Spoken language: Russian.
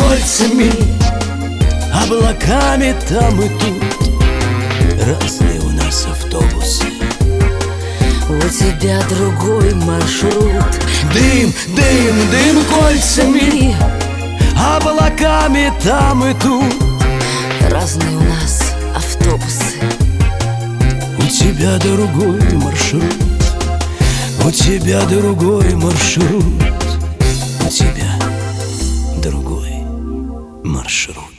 кольцами, облаками там и тут. Разные у нас автобусы. У тебя другой маршрут. Дым, дым, дым кольцами, облаками там и тут. Разные у нас автобусы. У тебя другой маршрут. У тебя другой маршрут. У тебя другой маршрут.